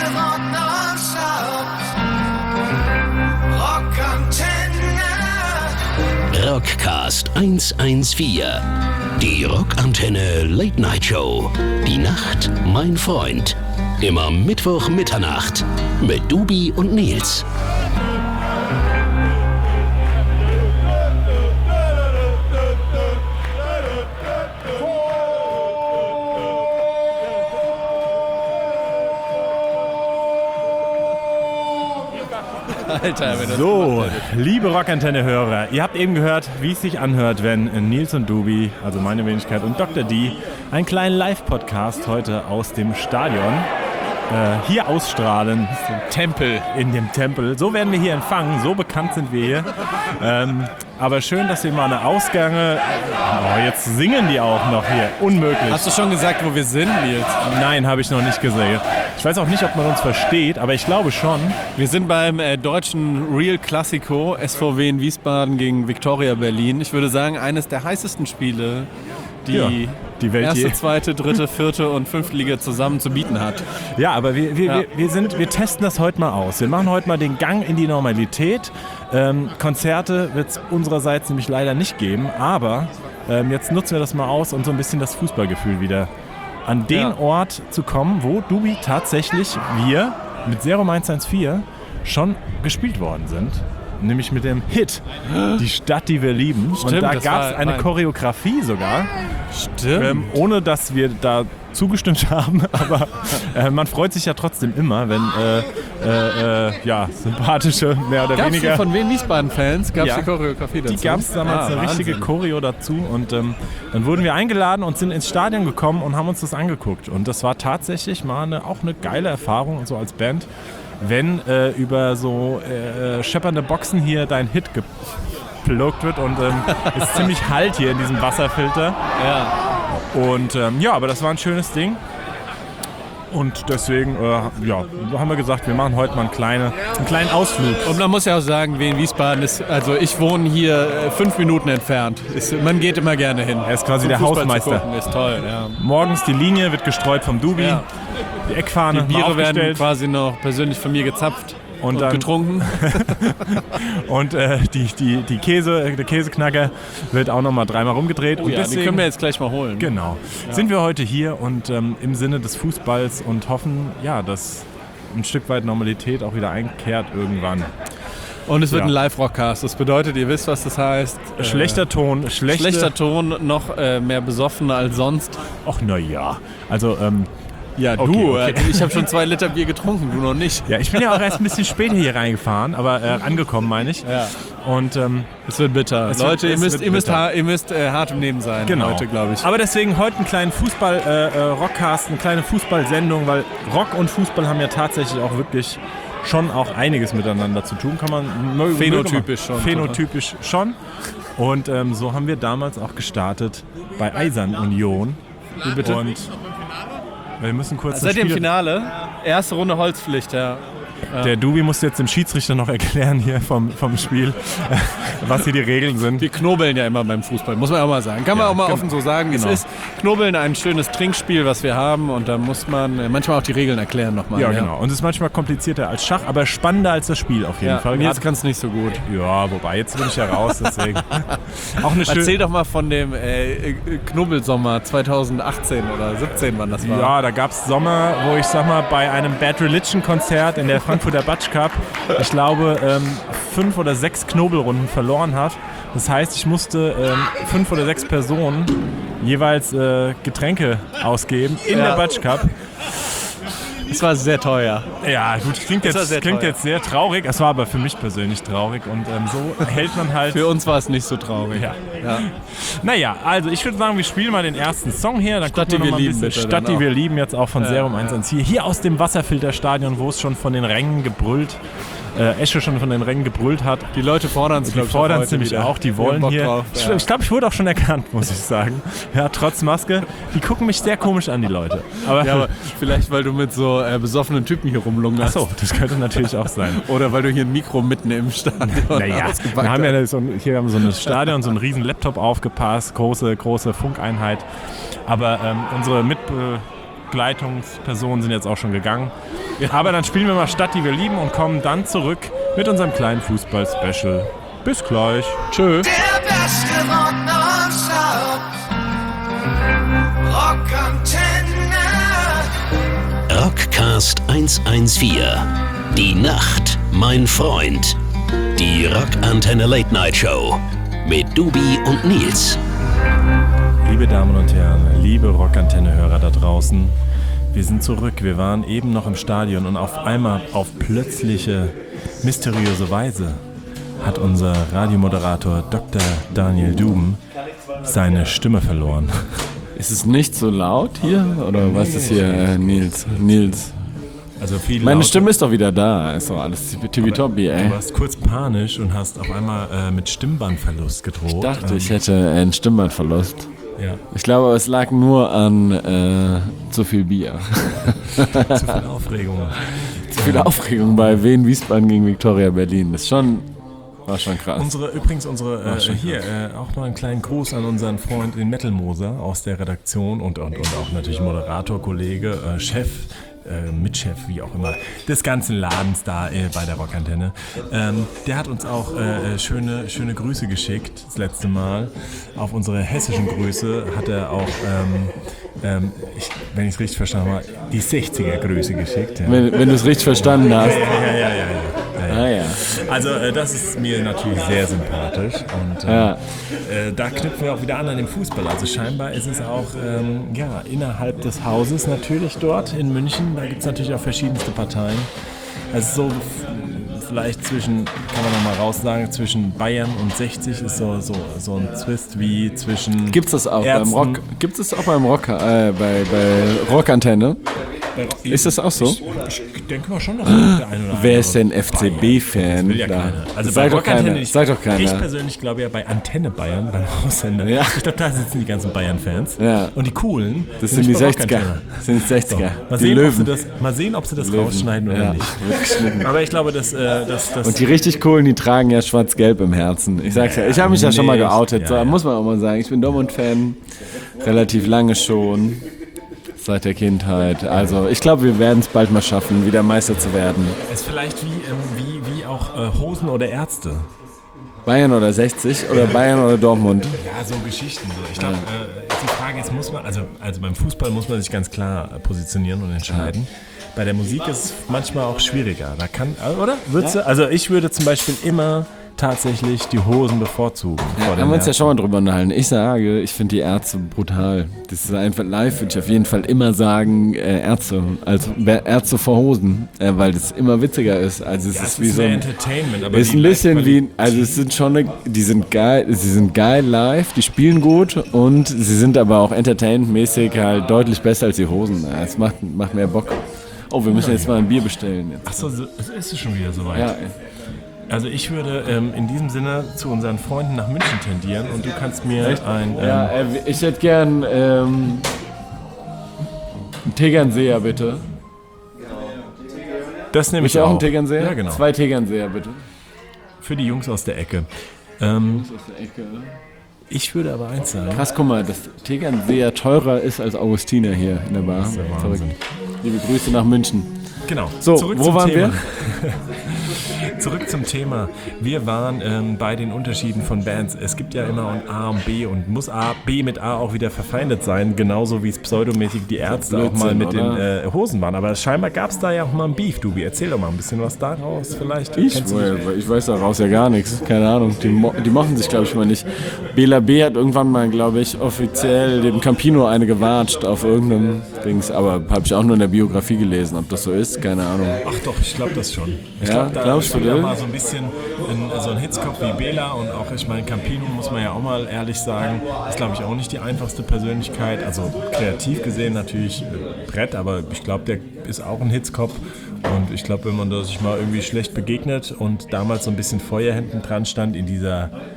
Rock nonstop. Rockantenne. Rockcast 114. Die Rockantenne Late Night Show. Die Nacht, mein Freund. Immer Mittwoch Mitternacht mit Dubi und Nils. Alter, wenn das So, liebe Rockantenne-Hörer, ihr habt eben gehört, wie es sich anhört, wenn Nils und Dubi, also meine Wenigkeit und Dr. D, einen kleinen Live-Podcast heute aus dem Stadion hier ausstrahlen. Tempel. In dem Tempel. So werden wir hier empfangen, so bekannt sind wir hier. Aber schön, dass wir mal eine Ausgänge... Oh, jetzt singen die auch noch hier. Unmöglich. Hast du schon gesagt, wo wir sind, Nils? Nein, habe ich noch nicht gesehen. Ich weiß auch nicht, ob man uns versteht, aber ich glaube schon. Wir sind beim deutschen Real Classico SVW in Wiesbaden gegen Viktoria Berlin. Ich würde sagen, eines der heißesten Spiele, die Welt erste, je. zweite, dritte, vierte und fünfte Liga zusammen zu bieten hat. Ja, aber wir testen das heute mal aus. Wir machen heute mal den Gang in die Normalität. Konzerte wird es unsererseits nämlich leider nicht geben, aber jetzt nutzen wir das mal aus und so ein bisschen das Fußballgefühl wieder an den Ort zu kommen, wo Dubi tatsächlich wir mit Serum 114 schon gespielt worden sind. Nämlich mit dem Hit Die Stadt, die wir lieben. Stimmt, und da das gab es war eine Choreografie sogar. Stimmt. Ohne dass wir da zugestimmt haben, aber man freut sich ja trotzdem immer, wenn sympathische, mehr oder Gab's weniger... hier von Wien Wiesbaden-Fans? Gab es Ja. die Choreografie dazu? Die gab es damals eine richtige Choreo dazu und dann wurden wir eingeladen und sind ins Stadion gekommen und haben uns das angeguckt. Und das war tatsächlich mal auch eine geile Erfahrung, so als Band, wenn über so scheppernde Boxen hier dein Hit geplugt wird und es ist ziemlich Halt hier in diesem Wasserfilter. Ja. Und aber das war ein schönes Ding. Und deswegen haben wir gesagt, wir machen heute mal einen kleinen Ausflug. Und man muss ja auch sagen, Wien Wiesbaden ist, also ich wohne hier 5 Minuten entfernt. Man geht immer gerne hin. Er ist quasi Um der Fußball Hausmeister. zu gucken, ist toll, ja. Morgens die Linie wird gestreut vom Dubi, Ja. die Eckfahne Die Biere mal werden aufgestellt quasi noch persönlich von mir gezapft und dann getrunken. und der Käseknacker wird auch nochmal 3-mal rumgedreht. Oh und ja, deswegen, die können wir jetzt gleich mal holen. Genau. Sind wir heute hier und im Sinne des Fußballs und hoffen, dass ein Stück weit Normalität auch wieder einkehrt irgendwann. Und es wird Ja. ein Live-Rockcast. Das bedeutet, ihr wisst, was das heißt. Schlechter Ton, Schlechter Ton, noch mehr besoffen als sonst. Ach naja, also Ja, Okay, du, okay. Ich habe schon 2 Liter Bier getrunken, du noch nicht. ja, ich bin ja auch erst ein bisschen später hier reingefahren, aber angekommen meine ich. Ja. Und Es wird bitter. Es Leute, wird ihr müsst bitter. hart im Nehmen sein Genau. heute, glaube ich. Aber deswegen heute einen kleinen Fußball-Rockcast, eine kleine Fußballsendung, weil Rock und Fußball haben ja tatsächlich auch wirklich schon auch einiges miteinander zu tun. Kann man Phänotypisch schon. Phänotypisch schon. Und so haben wir damals auch gestartet bei Eisern Union. Wie bitte? Und wir müssen kurz Seid ihr im Finale? Erste Runde Holzpflicht, ja. Der Dubi muss jetzt dem Schiedsrichter noch erklären hier vom Spiel, was hier die Regeln sind. Wir knobeln ja immer beim Fußball, muss man auch mal sagen. Kann man auch mal offen so sagen, wie Genau. es ist. Knobeln ein schönes Trinkspiel, was wir haben, und da muss man manchmal auch die Regeln erklären nochmal. Ja, genau. Und es ist manchmal komplizierter als Schach, aber spannender als das Spiel auf jeden Ja, Fall. jetzt kann es nicht so gut. Ja, wobei, jetzt bin ich ja raus, deswegen. Auch eine Erzähl schöne. doch mal von dem Knubbelsommer 2018 oder 17, wann das war. Ja, da gab es Sommer, wo ich sag mal, bei einem Bad Religion Konzert in der Frankfurter Batsch Cup, ich glaube, 5 oder 6 Knobelrunden verloren hat. Das heißt, ich musste 5 oder 6 Personen jeweils Getränke ausgeben in der Batsch Cup. Es war sehr teuer. Ja, gut, klingt Das war sehr teuer. jetzt sehr traurig. Es war aber für mich persönlich traurig und so hält man halt. Für uns war es nicht so traurig. Ja. Ja. Naja, also ich würde sagen, wir spielen mal den ersten Song hier. Dann Stadt, gucken wir die noch mal wir ein lieben, bisschen bitte, Stadt, dann die auch. wir lieben, jetzt auch von Serum 114. Hier aus dem Wasserfilterstadion, wo es schon von den Rängen gebrüllt, Esche schon von den Rängen gebrüllt hat. Die Leute fordern es, Die fordern es nämlich auch, die wollen Bock hier. drauf, ja. Ich glaube, ich wurde auch schon erkannt, muss ich sagen. Ja, trotz Maske. Die gucken mich sehr komisch an, die Leute. Aber, Ja, aber vielleicht, weil du mit so besoffenen Typen hier rumlungerst. achso, das könnte natürlich auch sein. Oder weil du hier ein Mikro mitten im Stadion Naja, ausgepackt wir haben ja hast. hier haben wir so ein Stadion, so einen riesen Laptop aufgepasst, große Funkeinheit. Aber unsere Mitgesellschafter Begleitungspersonen sind jetzt auch schon gegangen. Aber dann spielen wir mal Stadt, die wir lieben und kommen dann zurück mit unserem kleinen Fußball-Special. Bis gleich. Tschö. Der beste Rock nonstop. Rockantenne. Rockcast 114. Die Nacht, mein Freund. Die Rockantenne Late Night Show. Mit Dubi und Nils. Liebe Damen und Herren, liebe Rockantenne-Hörer da draußen, wir sind zurück. Wir waren eben noch im Stadion und auf einmal, auf plötzliche, mysteriöse Weise, hat unser Radiomoderator Dr. Daniel Duben seine Stimme verloren. Ist es nicht so laut hier? Oder was ist hier, Nils? Also viel Meine lauter. Stimme ist doch wieder da. Ist doch alles tippitoppi, ey. Du warst kurz panisch und hast auf einmal mit Stimmbandverlust gedroht. Ich dachte, ich hätte einen Stimmbandverlust. Ja, Ich glaube, es lag nur an zu viel Bier. zu viel Aufregung. Zu viel Aufregung bei Wien Wiesbaden gegen Viktoria Berlin. War schon krass. Auch mal einen kleinen Gruß an unseren Freund den Metal Moser aus der Redaktion und auch natürlich Moderator, Kollege, Chef, Mitchef, wie auch immer, des ganzen Ladens da bei der Rockantenne. Der hat uns auch schöne Grüße geschickt, das letzte Mal. Auf unsere hessischen Grüße hat er auch, wenn ich es richtig verstanden habe, die 60er-Grüße geschickt. Ja. Wenn du es richtig verstanden hast. Ja. Ah, ja. Also das ist mir natürlich sehr sympathisch und da knüpfen wir auch wieder an dem Fußball. Also scheinbar ist es auch innerhalb des Hauses natürlich dort in München, da gibt es natürlich auch verschiedenste Parteien. Also so vielleicht kann man noch mal raussagen, zwischen Bayern und 60 ist so ein Twist wie zwischen Gibt's das auch Ärzten. beim Rock? Gibt es auch beim Rock, bei Rockantenne? Ist das auch so? Ich denke mal schon, dass der eine oder andere. Wer ist denn FCB-Fan? Will ja da? keiner. Also Sag bei doch keiner. Rockantenne, Sag doch keiner. Ich persönlich glaube ja bei Antenne Bayern, beim Aussender. Ja. Ich glaube, da sitzen die ganzen Bayern-Fans. Ja. Und die coolen. Das sind die nicht bei 60er. Rockantenne. Das sind die 60er. Mal Die sehen, Löwen. mal sehen, ob sie das Löwen. rausschneiden oder Ja, nicht. wird geschnitten. Aber ich glaube, dass Und die richtig coolen, die tragen ja schwarz-gelb im Herzen. Ich sag's ja, ich habe mich ja schon mal geoutet. Ja, So, ja. muss man auch mal sagen. Ich bin Dortmund-Fan. Relativ lange schon. Seit der Kindheit. Also ich glaube, wir werden es bald mal schaffen, wieder Meister zu werden. es ist vielleicht wie auch Hosen oder Ärzte. Bayern oder 60 oder Bayern oder Dortmund. Ja, so Geschichten. So. Ich glaube, die Frage ist, muss man, also beim Fußball muss man sich ganz klar positionieren und entscheiden. Bei der Musik ist es manchmal auch schwieriger. Da oder? Also ich würde zum Beispiel immer tatsächlich die Hosen bevorzugen. Ja, haben wir uns ja schon mal drüber unterhalten. Ich sage, ich finde die Ärzte brutal. Das ist einfach live, würde ich auf jeden Fall immer sagen, Ärzte. Also Ärzte vor Hosen, weil das immer witziger ist. Also es ist wie so ein Entertainment, aber ist ein bisschen wie, also es sind schon, die sind geil live, die spielen gut und sie sind aber auch entertainmentmäßig halt deutlich besser als die Hosen. Ja, es macht mehr Bock. Oh, wir müssen jetzt mal ein Bier bestellen. Jetzt. Achso, es ist schon wieder soweit. Ja, Also ich würde in diesem Sinne zu unseren Freunden nach München tendieren und du kannst mir ein... ich hätte gern einen Tegernseher, bitte. das nehme ich Auch auch. einen Tegernseher? Ja, genau. 2 Tegernseher, bitte. Für die Jungs aus der Ecke. Ich würde aber eins sagen. Krass, guck mal, dass Tegernseher teurer ist als Augustiner hier in der Bar. Das ist der Verrückt. Wahnsinn. Liebe Grüße nach München. Genau. So, Zurück wo zum waren Thema. wir? Zurück zum Thema. Wir waren bei den Unterschieden von Bands. Es gibt ja immer ein A und B und muss B mit A auch wieder verfeindet sein, genauso wie es pseudomäßig die Ärzte auch mal mit den Hosen waren. Aber scheinbar gab es da ja auch mal ein Beef, Dubi. Erzähl doch mal ein bisschen was daraus vielleicht. Ich weiß daraus ja gar nichts. Keine Ahnung. Die machen sich, glaube ich, mal nicht. Bela B hat irgendwann mal, glaube ich, offiziell dem Campino eine gewatscht auf irgendeinem Dings. Aber habe ich auch nur in der Biografie gelesen. Ob das so ist, keine Ahnung. Ach doch, ich glaube das schon. Ich Ja, glaube, da glaubst du spielt das? ja mal so ein bisschen so ein Hitzkopf wie Bela und auch, ich meine, Campino, muss man ja auch mal ehrlich sagen, ist, glaube ich, auch nicht die einfachste Persönlichkeit. Also kreativ gesehen natürlich Brett, aber ich glaube, der ist auch ein Hitzkopf. Und ich glaube, wenn man da sich mal irgendwie schlecht begegnet und damals so ein bisschen Feuer hinten dran stand in dieser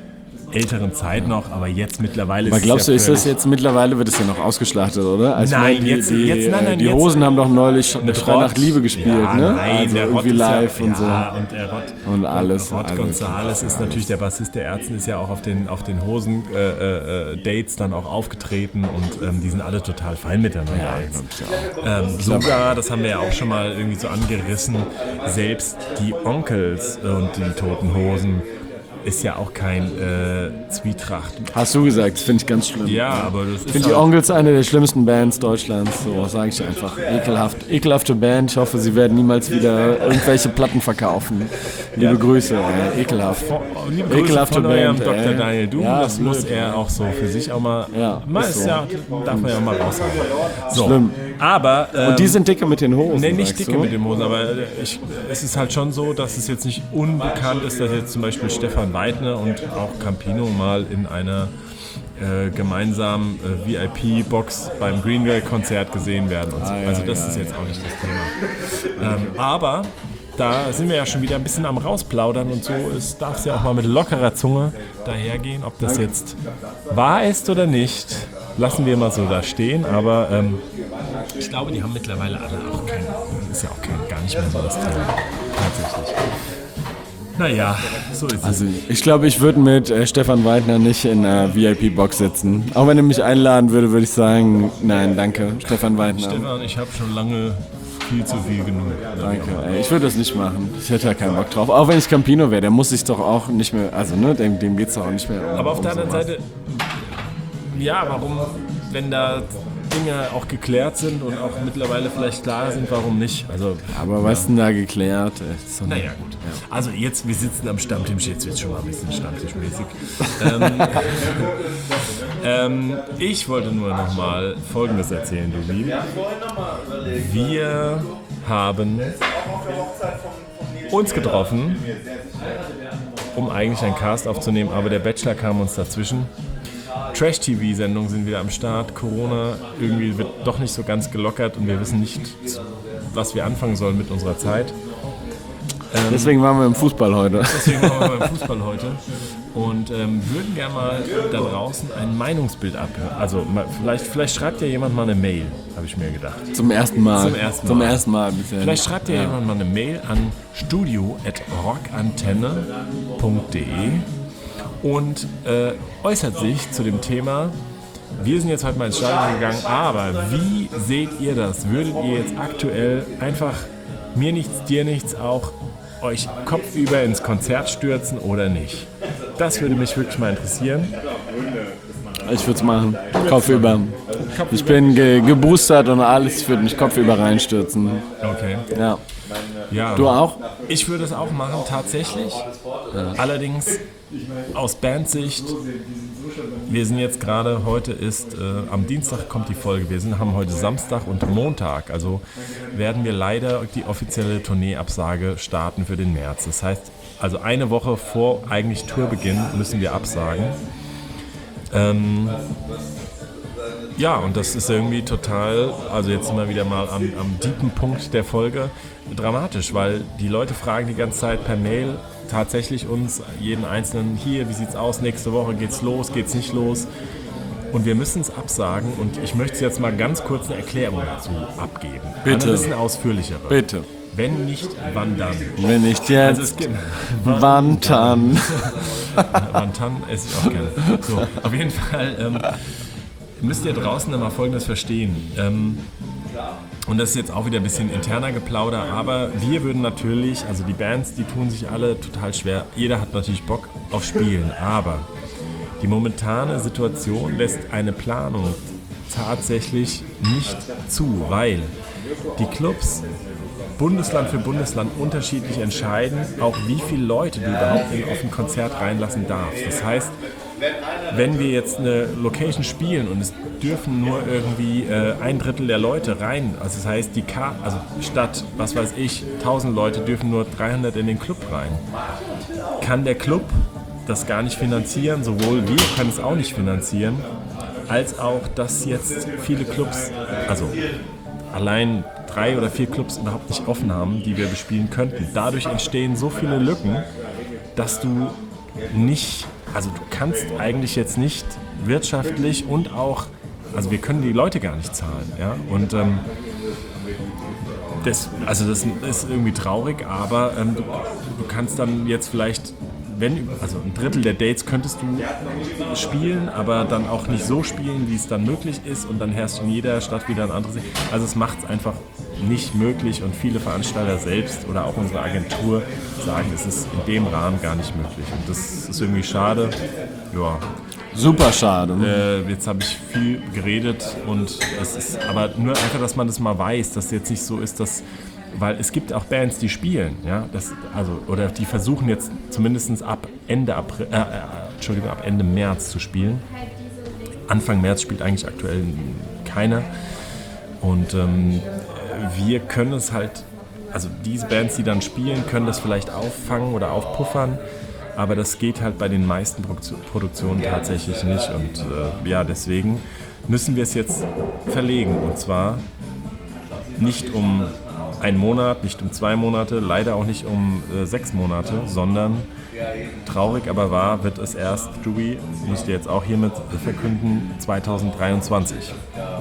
älteren Zeit noch, aber jetzt mittlerweile Aber glaubst du, ist das völlig- jetzt mittlerweile, wird es ja noch ausgeschlachtet, oder? Also Nein, ich meine, jetzt- nein, die jetzt- Hosen haben doch neulich Schrei Rott. nach Liebe gespielt, ja, ne? Nein, Also der Rott irgendwie ist live ja, und so. Ja, und der Rott. Und alles. Rott Also, Gonzales ist natürlich der Bassist der Ärzten, ist ja auch auf den Hosen-Dates dann auch aufgetreten und die sind alle total fein miteinander. jetzt. Sogar, das haben wir ja auch schon mal irgendwie so angerissen, selbst die Onkels und die Toten Hosen ist ja auch kein Zwietracht. Hast du gesagt, das finde ich ganz schlimm. Ja, aber das Ich ist finde die Onkels eine der schlimmsten Bands Deutschlands, so sage ich einfach. Ekelhaft. Ekelhafte Band, ich hoffe, sie werden niemals wieder irgendwelche Platten verkaufen. Liebe Grüße, ekelhaft. Liebe Grüße Ekelhafte von eurem Band, Dr. ey. Daniel Doom, Ja, das blöd, muss er auch so für sich auch mal, Ja, mal ist ist so. ja, darf man ja mal raushauen. So, Schlimm. aber Und die sind dicke mit den Hosen. nee, nicht sagst dicke du? mit den Hosen, aber es ist halt schon so, dass es jetzt nicht unbekannt ist, dass jetzt zum Beispiel Stefan Weidner und auch Campino mal in einer gemeinsamen VIP-Box beim Greenway-Konzert gesehen werden. Und so. Also das ist jetzt auch nicht das Thema. Aber da sind wir ja schon wieder ein bisschen am Rausplaudern und so. Es darf ja auch mal mit lockerer Zunge dahergehen. Ob das jetzt wahr ist oder nicht, lassen wir mal so da stehen. Aber ich glaube, die haben mittlerweile alle auch kein, ist ja auch gar nicht mehr so das Thema. Tatsächlich. Naja, so ist es. Also ich glaube, ich würde mit Stefan Weidner nicht in einer VIP-Box sitzen. Auch wenn er mich einladen würde, würde ich sagen, nein, danke, Stefan Weidner. Stefan, ich habe schon lange viel zu viel genug. Danke, ey, ich würde das nicht machen. Ich hätte da keinen Bock drauf. Auch wenn ich Campino wäre, der muss sich doch auch nicht mehr, also ne, dem geht es doch auch nicht mehr Aber auf der anderen sowas. Seite, ja, warum, wenn da Dinge auch geklärt sind und auch mittlerweile vielleicht klar sind, warum nicht? Also, Aber was ist denn da geklärt? Ey, das ist doch naja, gut. Also jetzt, wir sitzen am Stammtisch, jetzt wird es schon mal ein bisschen stammtischmäßig. Ich wollte nur noch mal Folgendes erzählen, du Lieben. Wir haben uns getroffen, um eigentlich einen Cast aufzunehmen, aber der Bachelor kam uns dazwischen. Trash-TV-Sendungen sind wieder am Start. Corona irgendwie wird doch nicht so ganz gelockert und wir wissen nicht, was wir anfangen sollen mit unserer Zeit. Deswegen waren wir im Fußball heute. Deswegen waren wir beim Fußball heute und würden gerne mal da draußen ein Meinungsbild abhören. Also vielleicht schreibt ja jemand mal eine Mail, habe ich mir gedacht. Zum ersten Mal. Zum ersten Mal. Zum ersten Mal bisher. Vielleicht schreibt ja jemand mal eine Mail an studio@rockantenne.de und äußert sich zu dem Thema. Wir sind jetzt heute mal ins Stadion gegangen, aber wie seht ihr das? Würdet ihr jetzt aktuell einfach mir nichts, dir nichts auch euch kopfüber ins Konzert stürzen oder nicht? Das würde mich wirklich mal interessieren. Ich würde es machen. Kopfüber. Ich bin geboostert und alles. Ich würde mich kopfüber reinstürzen. Okay. Ja. Ja. Du auch? Ich würde es auch machen, tatsächlich. Allerdings aus Bandsicht, wir sind jetzt gerade, heute ist, am Dienstag kommt die Folge, haben heute Samstag und Montag, also werden wir leider die offizielle Tourneeabsage starten für den März. Das heißt, also eine Woche vor eigentlich Tourbeginn müssen wir absagen. Ja, und das ist irgendwie total, also jetzt sind wir wieder mal am deepen Punkt der Folge, dramatisch, weil die Leute fragen die ganze Zeit per Mail tatsächlich uns, jeden Einzelnen, hier, wie sieht's aus, nächste Woche geht's los, geht's nicht los? Und wir müssen es absagen und ich möchte jetzt mal ganz kurz eine Erklärung dazu abgeben. Bitte. Eine bisschen ausführlichere. Bitte. Wenn nicht, wann dann? Wenn nicht Also jetzt, es gibt, wann dann? Wantan esse ich auch gerne. So, auf jeden Fall müsst ihr draußen immer Folgendes verstehen. Und das ist jetzt auch wieder ein bisschen interner Geplauder, aber wir würden natürlich, also die Bands, die tun sich alle total schwer. Jeder hat natürlich Bock auf Spielen, aber die momentane Situation lässt eine Planung tatsächlich nicht zu, weil die Clubs Bundesland für Bundesland unterschiedlich entscheiden, auch wie viele Leute du überhaupt auf ein Konzert reinlassen darfst. Das heißt, wenn wir jetzt eine Location spielen und es dürfen nur irgendwie 1/3 der Leute rein, also das heißt, also statt, was weiß ich, 1000 Leute dürfen nur 300 in den Club rein, kann der Club das gar nicht finanzieren, sowohl wir können es auch nicht finanzieren, als auch, dass jetzt viele Clubs, also allein 3 oder 4 Clubs überhaupt nicht offen haben, die wir bespielen könnten. Dadurch entstehen so viele Lücken, dass du nicht, also du kannst eigentlich jetzt nicht wirtschaftlich und auch, also wir können die Leute gar nicht zahlen, ja, und das ist irgendwie traurig, aber du kannst dann jetzt vielleicht, also ein Drittel der Dates könntest du spielen, aber dann auch nicht so spielen, wie es dann möglich ist, und dann herrscht in jeder Stadt wieder ein anderes. Also es macht es einfach nicht möglich, und viele Veranstalter selbst oder auch unsere Agentur sagen, es ist in dem Rahmen gar nicht möglich, und das ist irgendwie schade. Ja. Super schade. Jetzt habe ich viel geredet, und es ist aber nur einfach, dass man das mal weiß, dass jetzt nicht so ist, dass, weil es gibt auch Bands, die spielen, ja, oder die versuchen jetzt zumindest ab Ende März zu spielen. Anfang März spielt eigentlich aktuell keiner, und wir können es halt, also diese Bands, die dann spielen, können das vielleicht auffangen oder aufpuffern. Aber das geht halt bei den meisten Produktionen tatsächlich nicht. Und deswegen müssen wir es jetzt verlegen. Und zwar nicht um einen Monat, nicht um 2 Monate, leider auch nicht um 6 Monate, sondern traurig aber wahr wird es erst, Dubi, musst du jetzt auch hiermit verkünden, 2023. Ja.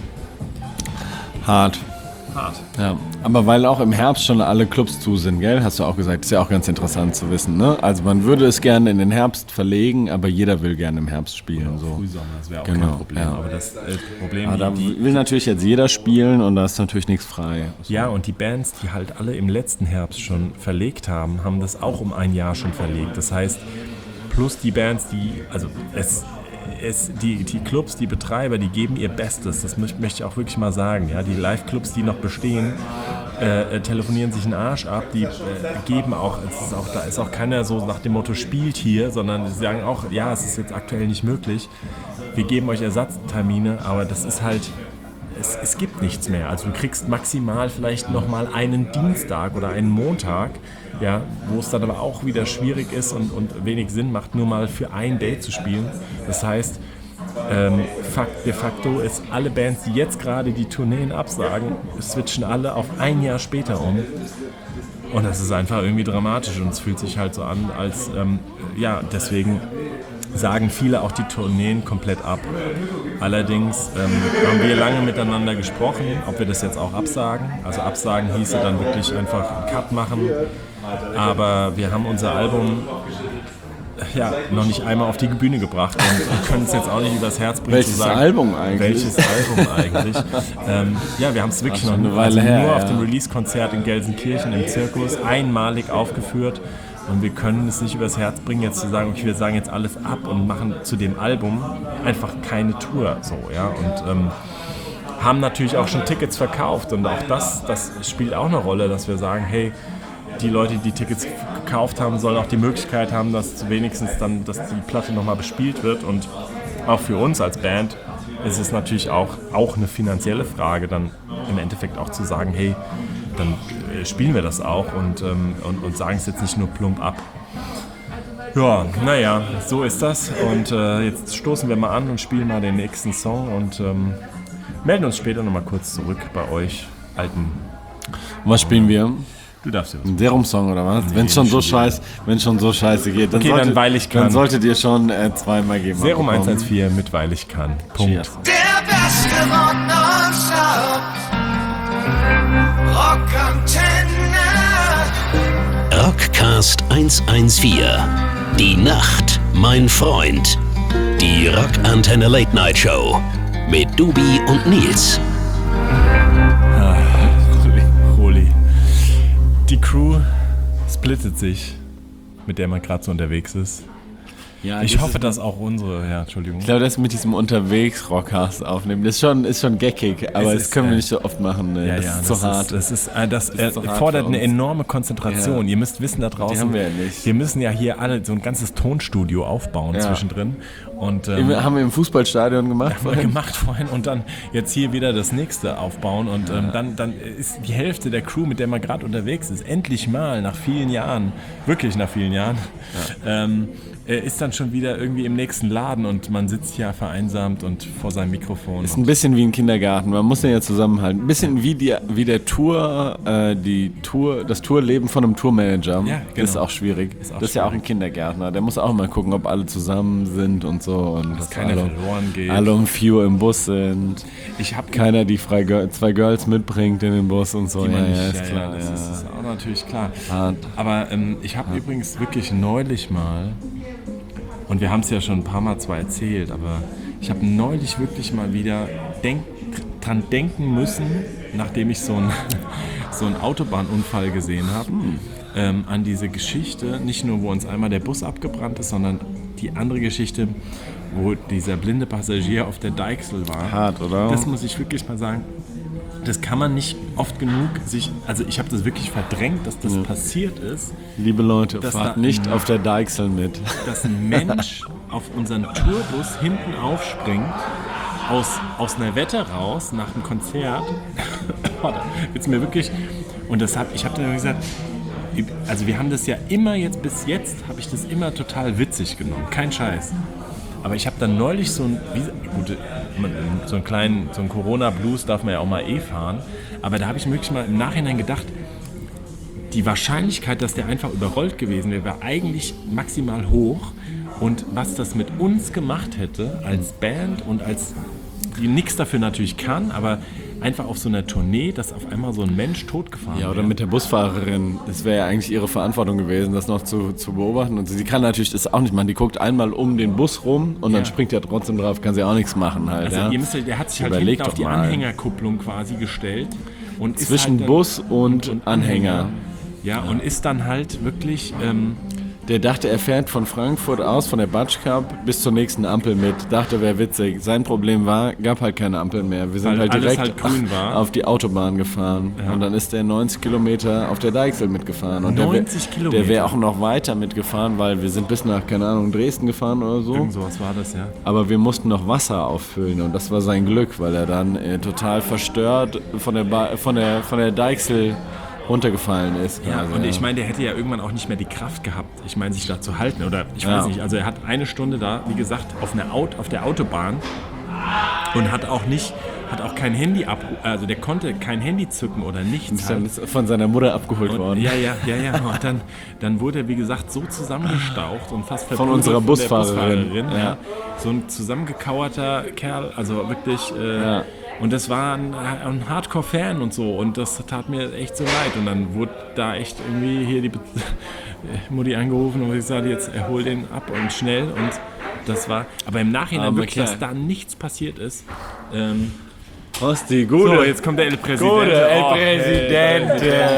Hart. Ja, aber weil auch im Herbst schon alle Clubs zu sind, gell? Hast du auch gesagt, ist ja auch ganz interessant zu wissen, ne? Also man würde es gerne in den Herbst verlegen, aber jeder will gerne im Herbst spielen. So. Frühsommer, das wäre auch Genau, kein Problem. ja. Aber das Problem Aber da will natürlich jetzt jeder spielen, und da ist natürlich nichts frei. Ja, und die Bands, die halt alle im letzten Herbst schon verlegt haben, haben das auch um ein Jahr schon verlegt. Das heißt, plus die Bands, die Clubs, die Betreiber, die geben ihr Bestes, das möchte ich auch wirklich mal sagen. Ja? Die Live-Clubs, die noch bestehen, telefonieren sich einen Arsch ab, die geben auch, da ist auch keiner so nach dem Motto spielt hier, sondern sie sagen auch, ja, es ist jetzt aktuell nicht möglich, wir geben euch Ersatztermine, aber das ist halt, es gibt nichts mehr. Also du kriegst maximal vielleicht nochmal einen Dienstag oder einen Montag, ja, wo es dann aber auch wieder schwierig ist und wenig Sinn macht, nur mal für ein Date zu spielen. Das heißt, de facto ist alle Bands, die jetzt gerade die Tourneen absagen, switchen alle auf ein Jahr später um. Und das ist einfach irgendwie dramatisch, und es fühlt sich halt so an, als, deswegen sagen viele auch die Tourneen komplett ab. Allerdings haben wir lange miteinander gesprochen, ob wir das jetzt auch absagen. Also absagen hieße dann wirklich einfach einen Cut machen. Aber wir haben unser Album noch nicht einmal auf die Bühne gebracht und können es jetzt auch nicht übers Herz bringen zu sagen. Welches Album eigentlich? Wir haben es wirklich noch eine Weile nur auf dem Release-Konzert in Gelsenkirchen im Zirkus einmalig aufgeführt. Und wir können es nicht übers Herz bringen, jetzt zu sagen, okay, wir sagen jetzt alles ab und machen zu dem Album einfach keine Tour. So, ja? Und haben natürlich auch schon Tickets verkauft. Und auch das spielt auch eine Rolle, dass wir sagen, hey, die Leute, die Tickets gekauft haben, sollen auch die Möglichkeit haben, dass wenigstens dann, dass die Platte nochmal bespielt wird. Und auch für uns als Band ist es natürlich auch eine finanzielle Frage, dann im Endeffekt auch zu sagen, hey, dann spielen wir das auch und sagen es jetzt nicht nur plump ab. Ja, naja, so ist das. Und jetzt stoßen wir mal an und spielen mal den nächsten Song und melden uns später nochmal kurz zurück bei euch alten. Was spielen wir? Du darfst ja was. Ein Serum-Song oder was? Wenn es schon so scheiße geht, dann, okay, weil ich kann. Dann solltet ihr schon 2-mal geben. Serum 114 mit Weil ich kann. Punkt. Cheers. Der beste Rock nonstop. Rockantenne. Rockcast 114. Die Nacht, mein Freund. Die Rockantenne Late Night Show. Mit Dubi und Nils. Roli. Die Crew splittet sich, mit der man gerade so unterwegs ist. Ja, ich hoffe, dass auch unsere, Entschuldigung. Ich glaube, das mit diesem Unterwegs-Rockcast aufnehmen, das ist schon geckig, aber das können wir nicht so oft machen. Ne? Das ist zu hart. Das fordert eine enorme Konzentration. Ja. Ihr müsst wissen da draußen, die haben wir ja nicht. Wir müssen ja hier alle so ein ganzes Tonstudio aufbauen zwischendrin. Und, haben wir im Fußballstadion gemacht. vorhin und dann jetzt hier wieder das nächste aufbauen und dann ist die Hälfte der Crew, mit der man gerade unterwegs ist, endlich mal nach vielen Jahren, wirklich nach vielen Jahren, ist dann schon wieder irgendwie im nächsten Laden und man sitzt ja vereinsamt und vor seinem Mikrofon. Ist ein bisschen wie ein Kindergarten, man muss den ja zusammenhalten. Ein bisschen wie der Tour, das Tourleben von einem Tourmanager. Ja, genau. Das ist auch schwierig. Das ist ja auch ein Kindergärtner, der muss auch mal gucken, ob alle zusammen sind und so. Und dass keiner verloren geht. Alle um 4 Uhr im Bus sind. Keiner die zwei Girls mitbringt in den Bus und so. Ist klar. Das ist auch natürlich klar. Aber ich habe übrigens wirklich neulich mal, und wir haben es ja schon ein paar Mal zwar erzählt, aber ich habe neulich wirklich mal wieder dran denken müssen, nachdem ich so einen Autobahnunfall gesehen habe, an diese Geschichte, nicht nur, wo uns einmal der Bus abgebrannt ist, sondern die andere Geschichte, wo dieser blinde Passagier auf der Deichsel war. Hart, oder? Das muss ich wirklich mal sagen. Das kann man nicht oft genug also ich habe das wirklich verdrängt, dass das passiert ist. Liebe Leute, fahrt nicht auf der Deichsel mit. Dass ein Mensch auf unseren Tourbus hinten aufspringt, aus einer Wette raus, nach dem Konzert. Jetzt mir wirklich, und ich habe dann gesagt, also wir haben das ja immer bis jetzt habe ich das immer total witzig genommen, kein Scheiß. Aber ich habe dann neulich so einen Corona-Blues darf man ja auch mal fahren, aber da habe ich wirklich mal im Nachhinein gedacht, die Wahrscheinlichkeit, dass der einfach überrollt gewesen wäre, war eigentlich maximal hoch. Und was das mit uns gemacht hätte, als Band und die nichts dafür natürlich kann, aber einfach auf so einer Tournee, dass auf einmal so ein Mensch totgefahren Ja, oder mit der Busfahrerin. Das wäre ja eigentlich ihre Verantwortung gewesen, das noch zu beobachten. Und sie kann natürlich das auch nicht machen. Die guckt einmal um den Bus rum und dann springt er trotzdem drauf, kann sie auch nichts machen halt. Also der hat sich halt hinten auf die Anhängerkupplung quasi gestellt. Und zwischen ist halt Bus und Anhänger. Ja, und ist dann halt wirklich... Der dachte, er fährt von Frankfurt aus, von der Batsch Cup bis zur nächsten Ampel mit. Dachte, wäre witzig. Sein Problem gab halt keine Ampel mehr. Wir sind halt direkt grün war. Auf die Autobahn gefahren. Ja. Und dann ist der 90 Kilometer auf der Deichsel mitgefahren. Und 90 Kilometer? Der wäre auch noch weiter mitgefahren, weil wir sind bis nach, keine Ahnung, Dresden gefahren oder so. Irgend sowas war das, ja. Aber wir mussten noch Wasser auffüllen und das war sein Glück, weil er dann total verstört von der Deichsel runtergefallen ist. Ja, und ich meine, der hätte ja irgendwann auch nicht mehr die Kraft gehabt, ich meine, sich da zu halten. Oder ich weiß nicht, also er hat eine Stunde da, wie gesagt, auf der Autobahn und hat auch kein Handy also der konnte kein Handy zücken oder nichts. Halt. Ist von seiner Mutter abgeholt worden. Ja. Und dann wurde er, wie gesagt, so zusammengestaucht und fast von unserer Busfahrerin. Ja. So ein zusammengekauerter Kerl, also wirklich... Und das war ein Hardcore-Fan und so und das tat mir echt so leid. Und dann wurde da echt irgendwie hier die Mutti angerufen und gesagt, jetzt hol den ab und schnell. Und das war, aber im Nachhinein wirklich, dass da nichts passiert ist. Osti, gute. So, jetzt kommt der El Presidente. Gute, El Presidente.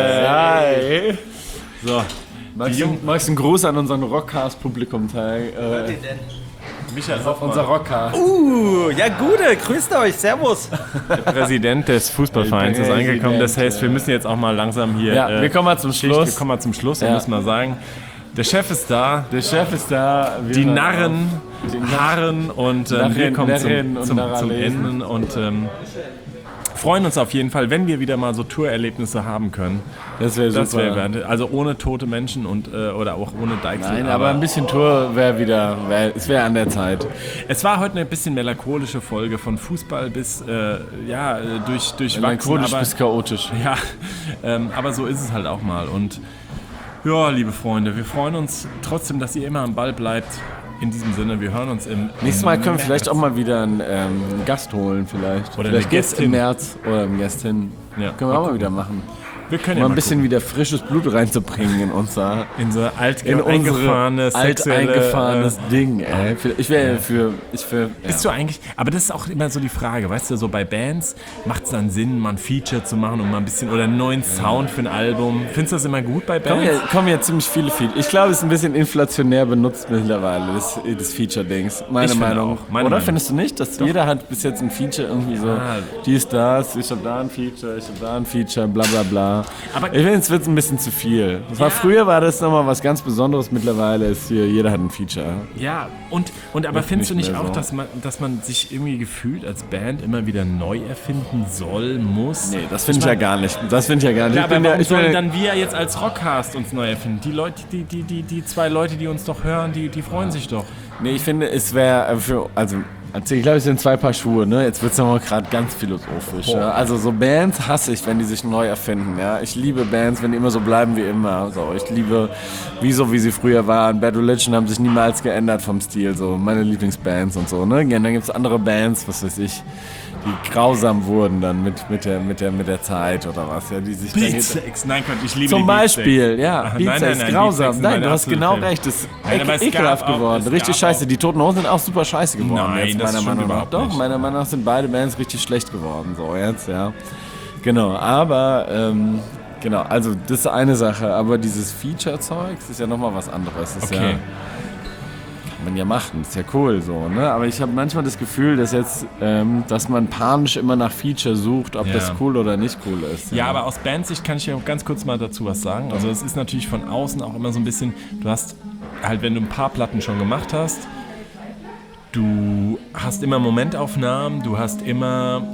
Hi. So. Magst du einen Gruß an unseren Rockcast-Publikum teilen? Michael unser Rockcast. Ja gute, grüßt euch, servus. Der Präsident des Fußballvereins ist angekommen, das heißt, wir müssen jetzt auch mal langsam hier... Ja, wir kommen mal zum Schluss. Wir kommen mal zum Schluss, wir müssen mal sagen, der Chef ist da. Die Narren harren und wir kommen zum Ende und freuen uns auf jeden Fall, wenn wir wieder mal so Tourerlebnisse haben können. Das wäre super. Also ohne tote Menschen oder auch ohne Deichsel. Nein, aber ein bisschen Tour es wäre an der Zeit. Es war heute eine bisschen melancholische Folge, von Fußball bis, durchwachsen. Melancholisch bis chaotisch. Ja, aber so ist es halt auch mal. Und ja, liebe Freunde, wir freuen uns trotzdem, dass ihr immer am Ball bleibt. In diesem Sinne, wir hören uns nächstes Mal können wir vielleicht auch mal wieder einen Gast holen vielleicht. Oder vielleicht eine Gästin. Im März oder eine Gästin. Ja. Können wir auch mal wieder machen. Wir können mal ein bisschen wieder frisches Blut reinzubringen in unser alteingefahrene Ding. Ey. Bist du eigentlich? Aber das ist auch immer so die Frage, weißt du, so bei Bands macht es dann Sinn, mal ein Feature zu machen und mal ein bisschen oder einen neuen Sound für ein Album. Findest du das immer gut bei Bands? Kommen ja ziemlich viele Features. Ich glaube, es ist ein bisschen inflationär benutzt mittlerweile, das Feature-Dings. Meine Meinung. Oder findest du nicht, dass jeder hat bis jetzt ein Feature irgendwie so, dies, das, ich hab da ein Feature, ich hab da ein Feature, bla bla bla. aber ich finde, es wird ein bisschen zu viel. Früher war das nochmal was ganz Besonderes, mittlerweile ist hier, jeder hat ein Feature. Ja, und aber findest du nicht mehr auch, so. dass man sich irgendwie gefühlt als Band immer wieder neu erfinden soll, muss? Nee, das finde ich ja gar nicht. Das finde ich ja gar nicht. Ja, aber warum sollen dann wir jetzt als Rockcast uns neu erfinden? Die Leute, die zwei Leute, die uns doch hören, die freuen sich doch. Nee, ich finde, es wäre ich glaube, es sind 2 Paar Schuhe, ne? Jetzt wird es nochmal gerade ganz philosophisch. Ja? Also so Bands hasse ich, wenn die sich neu erfinden, ja? Ich liebe Bands, wenn die immer so bleiben wie immer. So, ich liebe, wie sie früher waren. Bad Religion haben sich niemals geändert vom Stil, so meine Lieblingsbands und so, ne? Dann gibt es andere Bands, was weiß ich, die grausam wurden dann mit der Zeit oder was, ja, die sich Beatsteaks, nein Gott, ich liebe zum die Beispiel, ja, Ach, Beatsteaks, nein, grausam. Beatsteaks sind Nein, meine du hast absolute genau Favorite. recht, das ist Nein, aber es ekelhaft gab auch- geworden, es richtig gab scheiße. auch- Die Toten Hosen sind auch super scheiße geworden, Nein, jetzt das meiner stimmt Meinung nach. überhaupt Doch, nicht. meiner Meinung nach sind beide Bands richtig schlecht geworden, so jetzt, ja. Genau, aber, genau, also das ist eine Sache, aber dieses Feature-Zeugs ist ja nochmal was anderes. Das ist Okay. ja, kann man ja machen, ist ja cool so, ne? Aber ich habe manchmal das Gefühl, dass jetzt, dass man panisch immer nach Feature sucht, ob Ja. das cool oder nicht cool ist. Ja, aber aus Bandsicht kann ich ja ganz kurz mal dazu was sagen. Also es ist natürlich von außen auch immer so ein bisschen, du hast halt, wenn du ein paar Platten schon gemacht hast, du hast immer Momentaufnahmen, du hast immer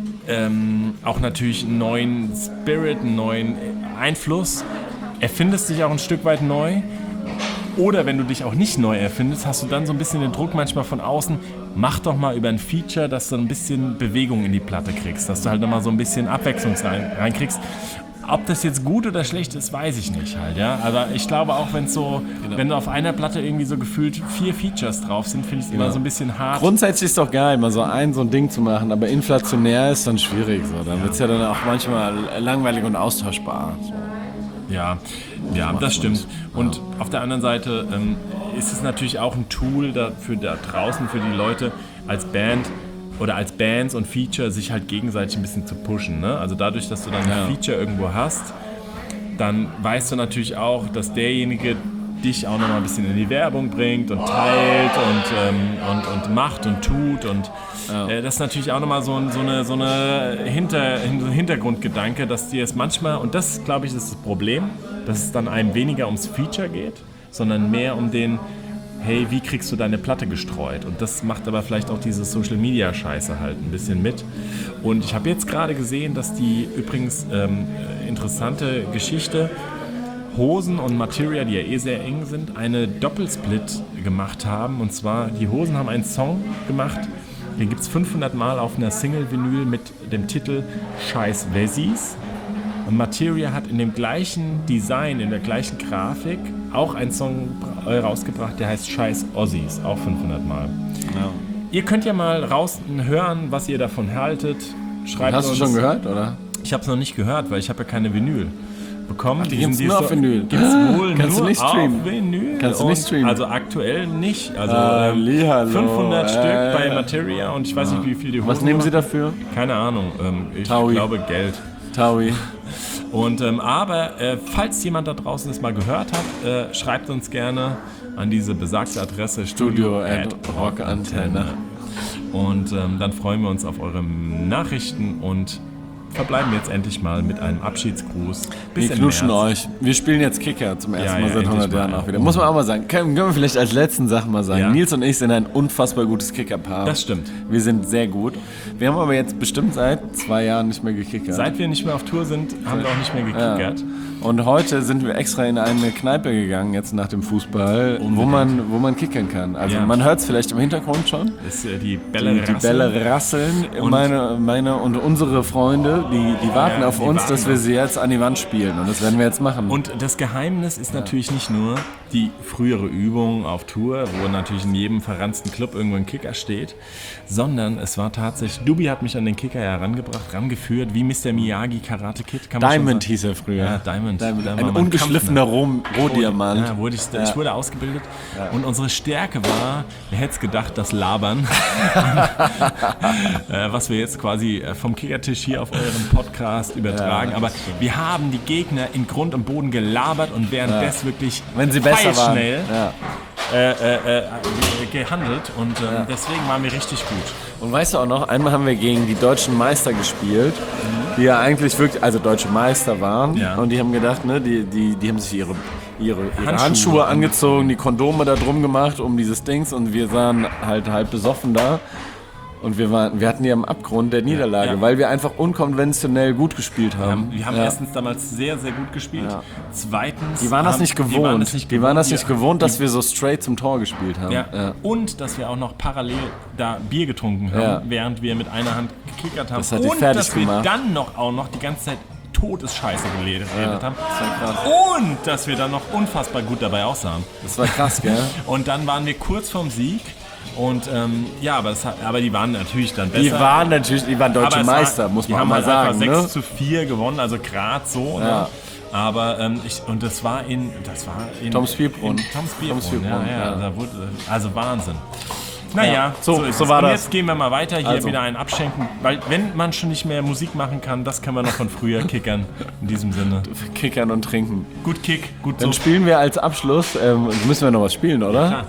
auch natürlich einen neuen Spirit, einen neuen Einfluss, erfindest dich auch ein Stück weit neu. Oder wenn du dich auch nicht neu erfindest, hast du dann so ein bisschen den Druck manchmal von außen, mach doch mal über ein Feature, dass du ein bisschen Bewegung in die Platte kriegst, dass du halt nochmal so ein bisschen Abwechslung reinkriegst. Ob das jetzt gut oder schlecht ist, weiß ich nicht halt, ja. Aber ich glaube auch, wenn du auf einer Platte irgendwie so gefühlt 4 Features drauf sind, finde ich es immer so ein bisschen hart. Grundsätzlich ist es doch geil, mal so ein Ding zu machen, aber inflationär ist dann schwierig. So. Dann wird es ja dann auch manchmal langweilig und austauschbar. So. Ja, das stimmt. Und auf der anderen Seite ist es natürlich auch ein Tool dafür da draußen, für die Leute als Band oder als Bands und Feature sich halt gegenseitig ein bisschen zu pushen. Ne? Also dadurch, dass du dann ein Feature irgendwo hast, dann weißt du natürlich auch, dass derjenige dich auch nochmal ein bisschen in die Werbung bringt und teilt und macht und tut. Und das ist natürlich auch nochmal so eine Hintergrundgedanke, dass dir es manchmal, und das glaube ich ist das Problem, dass es dann einem weniger ums Feature geht, sondern mehr um den, hey, wie kriegst du deine Platte gestreut? Und das macht aber vielleicht auch diese Social-Media-Scheiße halt ein bisschen mit. Und ich habe jetzt gerade gesehen, dass die übrigens interessante Geschichte, Hosen und Materia, die ja eh sehr eng sind, eine Doppelsplit gemacht haben. Und zwar, die Hosen haben einen Song gemacht, den gibt es 500 Mal auf einer Single-Vinyl mit dem Titel Scheiß Wessis. Und Materia hat in dem gleichen Design, in der gleichen Grafik auch einen Song rausgebracht, der heißt Scheiß Ossis, auch 500 Mal. Ja. Ihr könnt ja mal hören, was ihr davon haltet. Schreibt Hast du uns. schon gehört, oder? Ich habe es noch nicht gehört, weil ich habe ja keine Vinyl bekommen. Die gibt's nur auf Vinyl. Gibt's wohl Kannst du nur nicht streamen? auf Vinyl. Kannst du nicht streamen? Also aktuell nicht. Also Hallihallo. 500 Stück bei Materia und ich weiß nicht, wie viel die Hosen Was nehmen Sie machen. dafür? Keine Ahnung. Ich Taui. glaube Geld. Taui. Und aber falls jemand da draußen das mal gehört hat, schreibt uns gerne an diese besagte Adresse studio@rockantenne. Und dann freuen wir uns auf eure Nachrichten und verbleiben jetzt endlich mal mit einem Abschiedsgruß. Bis Wir im knuschen März. euch. Wir spielen jetzt Kicker zum ersten Ja, Mal ja, seit 100 endlich Jahren mal. auch wieder. Muss man auch mal sagen. Können wir vielleicht als letzten Sache mal sagen. Ja. Nils und ich sind ein unfassbar gutes Kickerpaar. Das stimmt. Wir sind sehr gut. Wir haben aber jetzt bestimmt seit 2 Jahren nicht mehr gekickert. Seit wir nicht mehr auf Tour sind, haben wir auch nicht mehr gekickert. Und heute sind wir extra in eine Kneipe gegangen, jetzt nach dem Fußball, wo man kickern kann. Also Ja. man hört es vielleicht im Hintergrund schon. Das ist die Bälle Die Bälle rasseln. Meine und unsere Freunde, die warten auf die uns, warten dass wir auf- sie jetzt an die Wand spielen. Und das werden wir jetzt machen. Und das Geheimnis ist natürlich nicht nur die frühere Übung auf Tour, wo natürlich in jedem verranzten Club irgendwo ein Kicker steht, sondern es war tatsächlich, Dubi hat mich an den Kicker rangeführt, wie Mr. Miyagi Karate Kid. Kann man schon Diamond sagen. hieß er früher. Ja, Diamond. Da war Ein man ungeschliffener Rohdiamant. Ja, ich wurde ausgebildet und unsere Stärke war, wer hätte es gedacht, das Labern, was wir jetzt quasi vom Kickertisch hier auf euren Podcast übertragen. Aber wir haben die Gegner in Grund und Boden gelabert und währenddessen wirklich Wenn sie besser waren. schnell gehandelt und deswegen waren wir richtig gut. Und weißt du auch noch, einmal haben wir gegen die deutschen Meister gespielt, die ja eigentlich wirklich, also deutsche Meister waren. Ja. Und die haben gedacht, ne, die haben sich ihre Handschuhe angezogen, die Kondome da drum gemacht um dieses Dings und wir sahen halt halb besoffen da. Und wir hatten die am Abgrund der Niederlage, weil wir einfach unkonventionell gut gespielt haben. Wir haben erstens damals sehr, sehr gut gespielt. Ja. Zweitens... Die waren das nicht gewohnt, dass wir so straight zum Tor gespielt haben. Ja. Ja. Und dass wir auch noch parallel da Bier getrunken haben, während wir mit einer Hand gekickert haben. Das hat die fertig gemacht. Wir dann auch noch die ganze Zeit Todesscheiße geredet haben. Das war krass. Und dass wir dann noch unfassbar gut dabei aussahen. Das war krass, gell? Und dann waren wir kurz vorm Sieg. Und aber die waren natürlich dann besser. Die waren deutsche Meister, muss man mal sagen. Die haben halt 6-4 gewonnen, also gerade so. Ja. Ne? Aber das war in Toms Bierbrunnen. Also Wahnsinn. Naja, so war das. Und jetzt gehen wir mal weiter, hier wieder einen abschenken. Weil wenn man schon nicht mehr Musik machen kann, das können wir noch von früher kickern. In diesem Sinne. Kickern und trinken. Gut Kick, gut so. Dann spielen wir als Abschluss, müssen wir noch was spielen, oder? Ja, klar.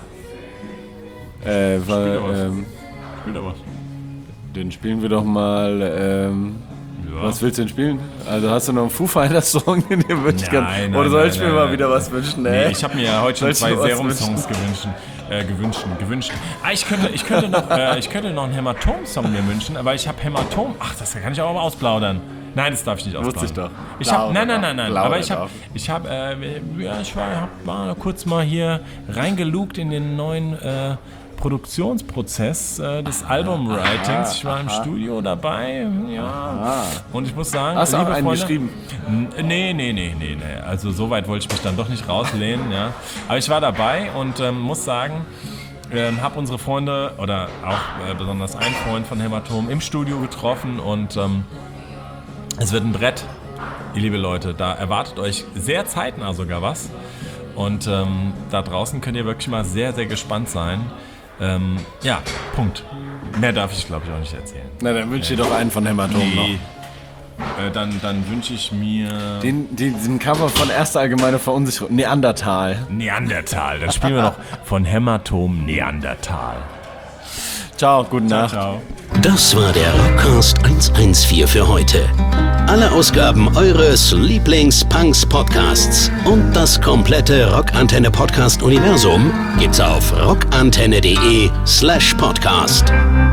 Spiel da was. Den spielen wir doch mal. Was willst du denn spielen? Also hast du noch einen Foo Fighters Song, den dir wünschen kann? Oder soll ich mir mal wieder was wünschen? Nee, ich habe mir ja heute schon 2 Serum-Songs gewünscht. Ich könnte noch einen Hämatom-Song mir wünschen, aber ich habe Hämatom. Ach, das kann ich auch mal ausplaudern. Nein, das darf ich nicht ausplaudern. Wusste ich doch. Nein. Aber ich war kurz mal hier reingelugt in den neuen Produktionsprozess des Album-Writings. Ich war im Studio dabei, und ich muss sagen... Hast du auch einen geschrieben? Nee. Also so weit wollte ich mich dann doch nicht rauslehnen, ja. Aber ich war dabei und muss sagen, habe unsere Freunde, oder auch besonders einen Freund von Hämatom, im Studio getroffen und es wird ein Brett, ihr liebe Leute. Da erwartet euch sehr zeitnah sogar was. Und da draußen könnt ihr wirklich mal sehr, sehr gespannt sein. Punkt. Mehr darf ich, glaube ich, auch nicht erzählen. Na, dann wünsche ich dir doch einen von Hämatom noch. Dann wünsche ich mir... Den Cover von Erste Allgemeine Verunsicherung. Neandertal. Dann spielen wir noch von Hämatom Neandertal. Ciao, gute Nacht. Ciao. Das war der Rockcast 114 für heute. Alle Ausgaben eures Lieblings-Punks-Podcasts und das komplette Rockantenne-Podcast-Universum gibt's auf rockantenne.de/podcast.